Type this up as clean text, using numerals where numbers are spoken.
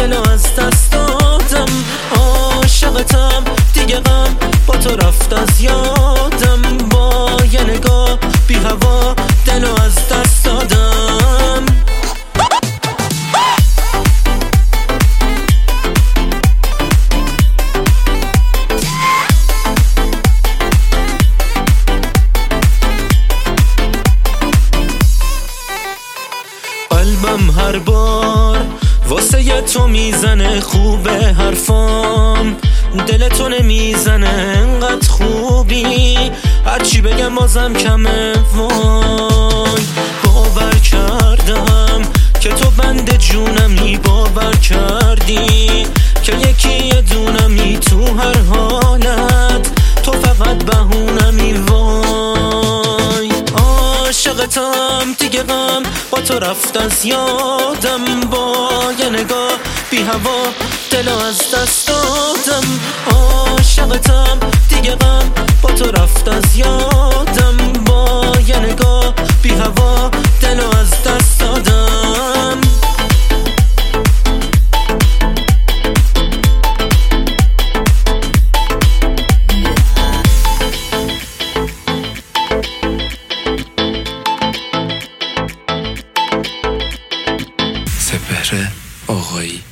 دلو از دست دادم. عاشقتم دیگه، غم با تو رفت از یادم. با یه نگاه بی هوا دلو از دست دادم. قلبم هر بار واسه ی تو میزنه، خوبه حرفام دل تو نمیزنه. انقدر خوبی هرچی بگم بازم کمه. وای باور کردم که تو بند جونمی، باور کردی که یکی یه دونمی. تو هر حالت تو فقط بهونمی. وای عاشقتم دیگه، غم با تو رفت از یادم. با یه نگاه بی هوا دلو از دست دادم. عاشقتم دیگه، غم با تو رفت از یادم. با یه نگاه بی هوا دلو از دست دادم. سپهر آقایی.